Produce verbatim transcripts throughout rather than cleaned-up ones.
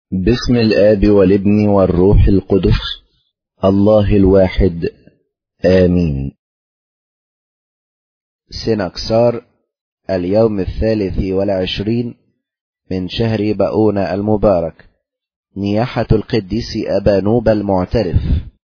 باسم الآب والابن والروح القدس الله الواحد آمين. سنكسار اليوم الثالث والعشرين من شهر بؤون المبارك، نياحة القديس أبانوب المعترف.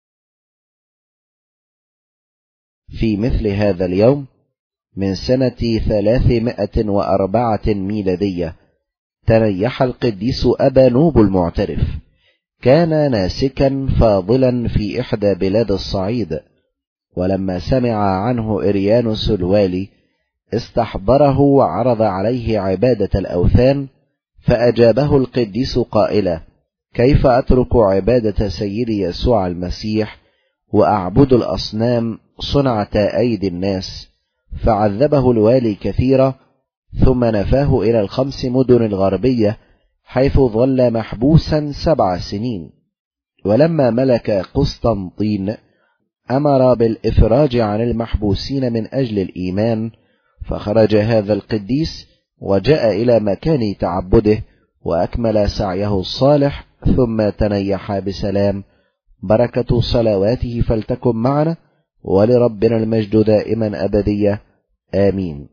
في مثل هذا اليوم من سنة ثلاثمائة وأربعة ميلادية تنيح القديس أبانوب المعترف. كان ناسكا فاضلا في إحدى بلاد الصعيد، ولما سمع عنه إريانوس الوالي استحضره وعرض عليه عبادة الأوثان، فأجابه القديس قائلا: كيف أترك عبادة سيدي يسوع المسيح وأعبد الأصنام صنعة أيدي الناس؟ فعذبه الوالي كثيرا، ثم نفاه إلى الخمس مدن الغربية حيث ظل محبوسا سبع سنين. ولما ملك قسطنطين أمر بالإفراج عن المحبوسين من أجل الإيمان، فخرج هذا القديس وجاء إلى مكان تعبده وأكمل سعيه الصالح، ثم تنيح بسلام. بركة صلواته فلتكن معنا، ولربنا المجد دائما أبدية آمين.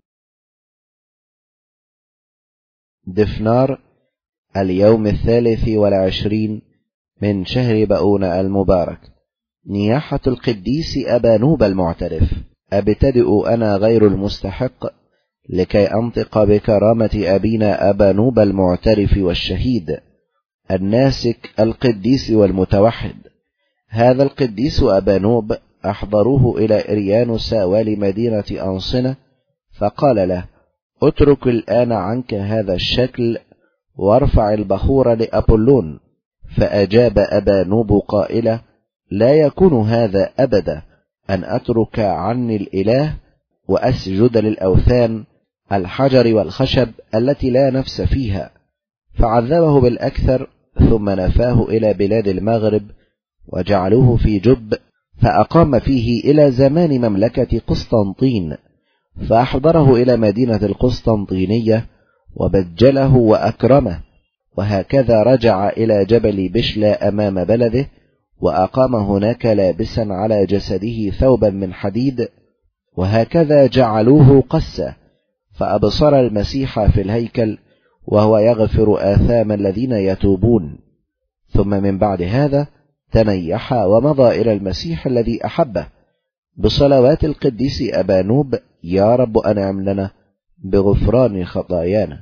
دفنار اليوم الثالث والعشرين من شهر بؤون المبارك، نياحة القديس أبانوب المعترف. أبتدئ أنا غير المستحق لكي أنطق بكرامة أبينا أبانوب المعترف والشهيد الناسك القديس والمتوحد. هذا القديس أبانوب أحضروه إلى إريانوس والي مدينة أنصنة، فقال له: اترك الآن عنك هذا الشكل وارفع البخور لأبولون. فأجاب أبانوب قائلا: لا يكون هذا أبدا، أن أترك عني الإله وأسجد للأوثان الحجر والخشب التي لا نفس فيها. فعذبه بالأكثر، ثم نفاه إلى بلاد المغرب وجعلوه في جب، فأقام فيه إلى زمان مملكة قسطنطين، فأحضره إلى مدينة القسطنطينية وبجله وأكرمه. وهكذا رجع إلى جبل بشلا أمام بلده، وأقام هناك لابسا على جسده ثوبا من حديد، وهكذا جعلوه قسة. فأبصر المسيح في الهيكل وهو يغفر آثام الذين يتوبون. ثم من بعد هذا تنيح ومضى إلى المسيح الذي أحبه بصلوات القديس أبانوب. يا رب أنعم لنا بغفران خطايانا.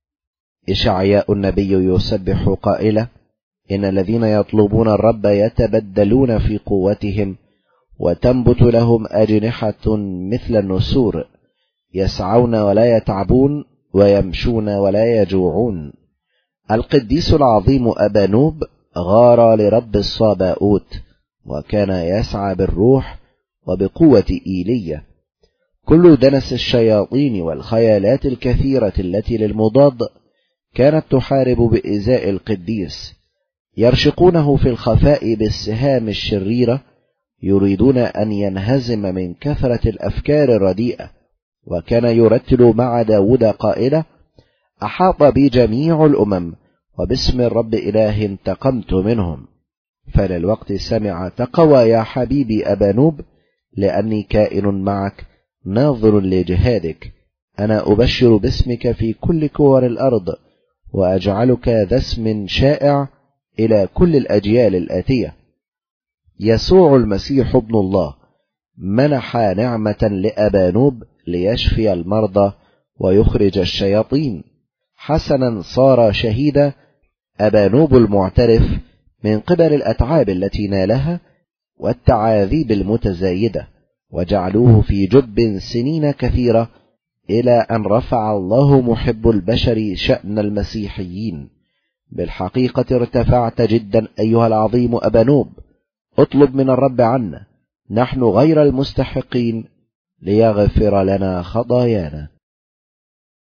إشعياء النبي يسبح قائلا: إن الذين يطلبون الرب يتبدلون في قوتهم، وتنبت لهم أجنحة مثل النسور، يسعون ولا يتعبون، ويمشون ولا يجوعون. القديس العظيم أبانوب غار لرب الصاباؤوت، وكان يسعى بالروح وبقوة إيليا. كل دنس الشياطين والخيالات الكثيرة التي للمضاد كانت تحارب بإزاء القديس. يرشقونه في الخفاء بالسهام الشريرة، يريدون أن ينهزم من كثرة الأفكار الرديئة. وكان يرتل مع داود قائلا: أحاط بي جميع الأمم، وباسم الرب إله انتقمت منهم. فللوقت سمع: تقوى يا حبيبي أبانوب، لأني كائن معك ناظر لجهادك. أنا أبشر باسمك في كل كور الأرض، وأجعلك ذا اسم شائع إلى كل الأجيال الآتية. يسوع المسيح ابن الله منح نعمة لأبانوب ليشفي المرضى ويخرج الشياطين. حسنا صار شهيدا أبانوب المعترف من قبل الأتعاب التي نالها والتعاذيب المتزايدة، وجعلوه في جب سنين كثيرة، إلى أن رفع الله محب البشر شأن المسيحيين. بالحقيقة ارتفعت جدا أيها العظيم أبانوب. اطلب من الرب عنا، نحن غير المستحقين، ليغفر لنا خطايانا.